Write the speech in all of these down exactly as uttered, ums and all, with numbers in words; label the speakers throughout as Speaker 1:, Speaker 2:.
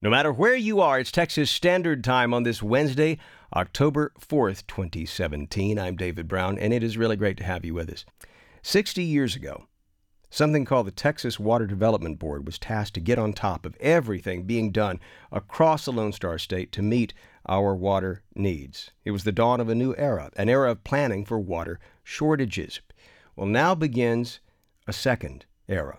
Speaker 1: No matter where you are, it's Texas Standard Time on this Wednesday, October fourth, twenty seventeen. I'm David Brown, and it is really great to have you with us. sixty years ago, something called the Texas Water Development Board was tasked to get on top of everything being done across the Lone Star State to meet our water needs. It was the dawn of a new era, an era of planning for water shortages. Well, now begins a second era.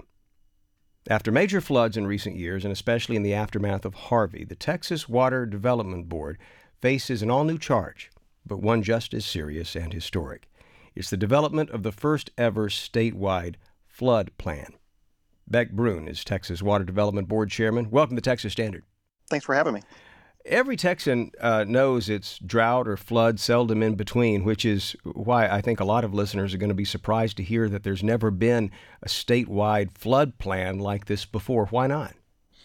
Speaker 1: After major floods in recent years, and especially in the aftermath of Harvey, the Texas Water Development Board faces an all-new charge, but one just as serious and historic. It's the development of the first ever statewide flood plan. Beck Brune is Texas Water Development Board Chairman. Welcome to Texas Standard.
Speaker 2: Thanks for having me.
Speaker 1: Every Texan uh, knows it's drought or flood, seldom in between, which is why I think a lot of listeners are going to be surprised to hear that there's never been a statewide flood plan like this before. Why not?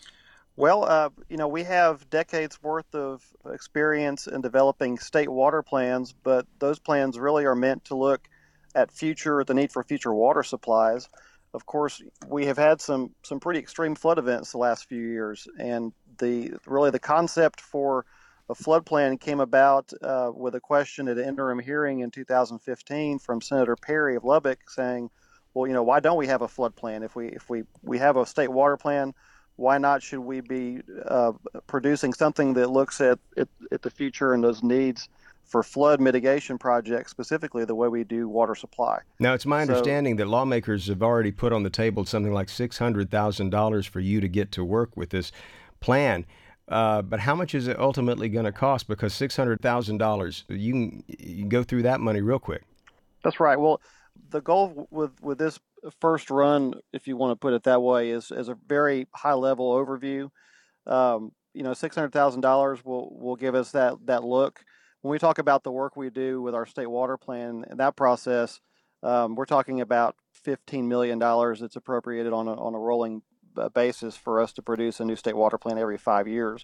Speaker 2: Well, uh, you know, we have decades worth of experience in developing state water plans, but those plans really are meant to look at future, the need for future water supplies. Of course, we have had some some pretty extreme flood events the last few years, and the really the concept for a flood plan came about uh, with a question at an interim hearing in two thousand fifteen from Senator Perry of Lubbock, saying, "Well, you know, why don't we have a flood plan? If we if we we have a state water plan, why not should we be uh, producing something that looks at, at at the future and those needs for flood mitigation projects, specifically the way we do water supply?"
Speaker 1: Now, it's my
Speaker 2: So-
Speaker 1: understanding that lawmakers have already put on the table something like six hundred thousand dollars for you to get to work with this plan. Uh, but how much is it ultimately going to cost? Because six hundred thousand dollars, you can, you can go through that money real quick.
Speaker 2: That's right. Well, the goal with, with this first run, if you want to put it that way, is, is a very high level overview. Um, you know, six hundred thousand dollars will, will give us that, that look. When we talk about the work we do with our state water plan and that process, um, we're talking about fifteen million dollars that's appropriated on a, on a rolling basis for us to produce a new state water plan every five years.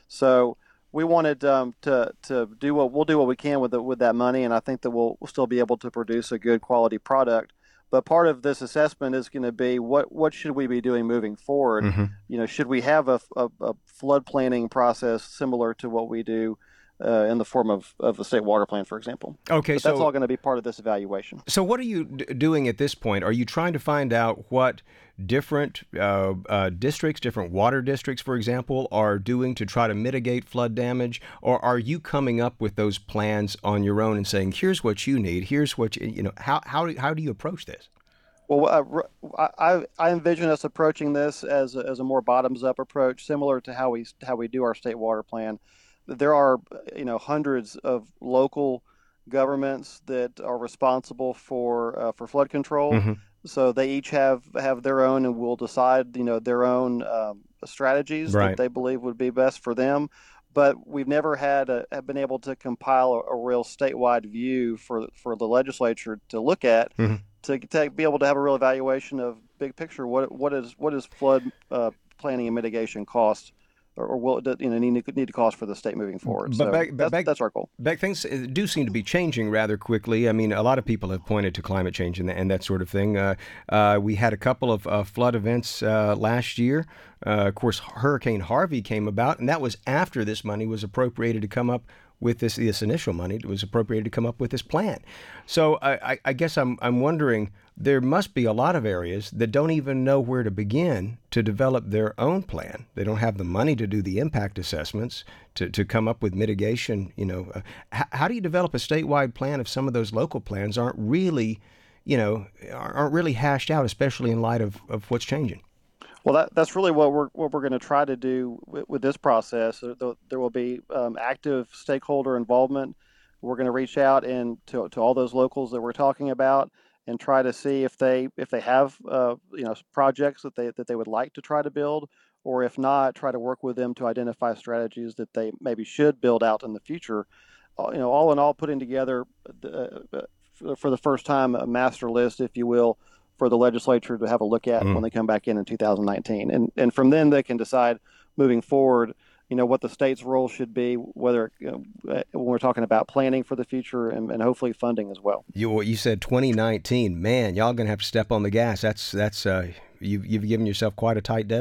Speaker 2: So we wanted um, to to do what we'll do what we can with the, with that money, and I think that we'll, we'll still be able to produce a good quality product. But part of this assessment is going to be what what should we be doing moving forward?
Speaker 1: Mm-hmm.
Speaker 2: You know, should we have a, a, a flood planning process similar to what we do uh, in the form of, of the state water plan, for example?
Speaker 1: Okay,
Speaker 2: But
Speaker 1: so
Speaker 2: that's all going to be part of this evaluation.
Speaker 1: So what are you d- doing at this point? Are you trying to find out what different uh, uh, districts, different water districts, for example, are doing to try to mitigate flood damage? Or are you coming up with those plans on your own and saying, here's what you need, here's what you, you know, how, how, do, how do you approach this?
Speaker 2: Well, uh, I, I envision us approaching this as a, as a more bottoms-up approach, similar to how we how we do our state water plan. There are, you know, hundreds of local governments that are responsible for uh, for flood control.
Speaker 1: Mm-hmm.
Speaker 2: So they each have, have their own, and will decide, you know, their own um, strategies
Speaker 1: Right.
Speaker 2: that they believe would be best for them. But we've never had a, have been able to compile a, a real statewide view for for the legislature to look at.
Speaker 1: Mm-hmm.
Speaker 2: To, to be able to have a real evaluation of big picture, what what is what is flood uh, planning and mitigation cost, or, or will it, you know, need, need to cost for the state moving forward.
Speaker 1: But
Speaker 2: So
Speaker 1: back- but
Speaker 2: that's,
Speaker 1: back-
Speaker 2: that's our goal.
Speaker 1: Beck, things do seem to be changing rather quickly. I mean, a lot of people have pointed to climate change and, and that sort of thing. Uh, uh, we had a couple of uh, flood events uh, last year. Uh, of course, Hurricane Harvey came about, and that was after this money was appropriated to come up with this this initial money that was appropriated to come up with this plan. So I, I, I guess I'm I'm wondering, there must be a lot of areas that don't even know where to begin to develop their own plan. They don't have the money to do the impact assessments, to, to come up with mitigation. You know, uh, h- how do you develop a statewide plan if some of those local plans aren't really, you know, aren't really hashed out, especially in light of, of what's changing?
Speaker 2: Well, that, that's really what we're what we're going to try to do with, with this process. There, there will be um, active stakeholder involvement. We're going to reach out and to, to all those locals that we're talking about and try to see if they if they have uh, you know projects that they that they would like to try to build, or if not, try to work with them to identify strategies that they maybe should build out in the future. Uh, you know, all in all, putting together uh, for the first time a master list, if you will, for the legislature to have a look at mm. when they come back in in two thousand nineteen. And and from then they can decide moving forward, you know, what the state's role should be, whether, you know, when we're talking about planning for the future and, and hopefully funding as well.
Speaker 1: You you said twenty nineteen. Man, y'all going to have to step on the gas. That's, that's uh, you've, you've given yourself quite a tight deadline.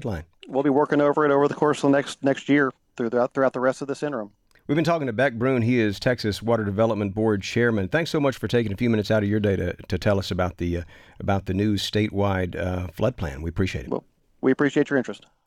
Speaker 2: we'll be working over it over the course of the next next year throughout throughout the rest of this interim.
Speaker 1: We've been talking to Beck Brune. He is Texas Water Development Board Chairman. Thanks so much for taking a few minutes out of your day to, to tell us about the uh, about the new statewide uh, flood plan. We appreciate it.
Speaker 2: Well, we appreciate your interest.